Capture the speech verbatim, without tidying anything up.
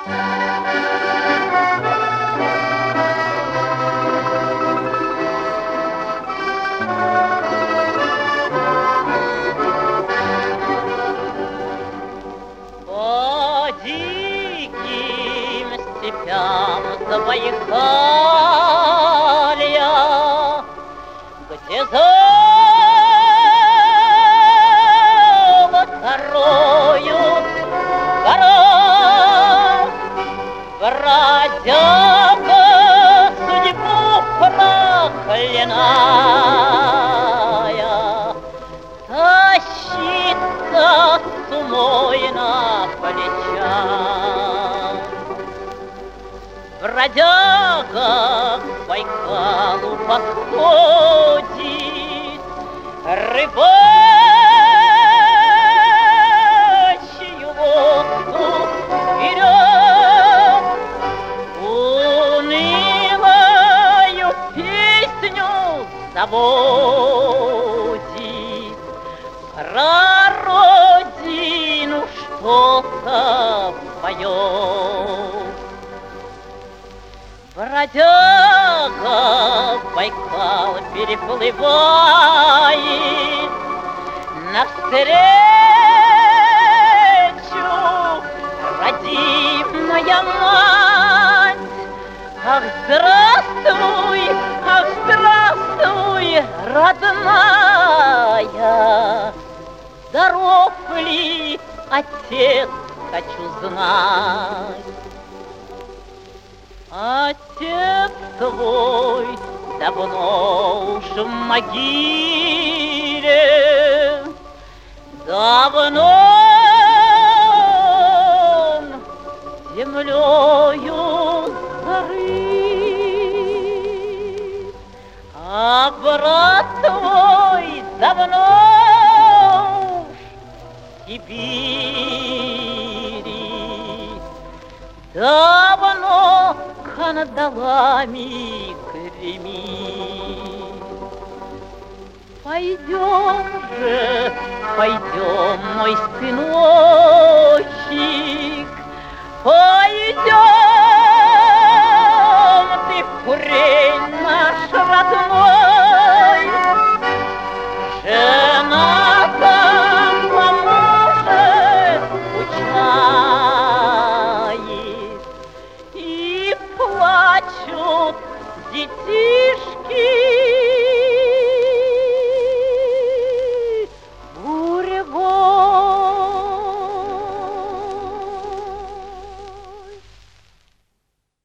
Забайкалья, где золото роют гора, бродяга судьбу проклиная, тащится сумой на плечах. Бродяга к Байкалу подходит, рыбачью лодку берет, унылую песню заводит, про родину что-то поет. Бродяга Байкал переплывает, навстречу родимая мать. Ах, здравствуй, ах, здравствуй, родная, здоров ли отец, хочу знать. Отец твой давно уж в могиле, давно он землею зарыт, а брат твой давно уж в Сибири, давно кандалами гремит. Пойдем же, пойдем, мой сыночек, пойдем.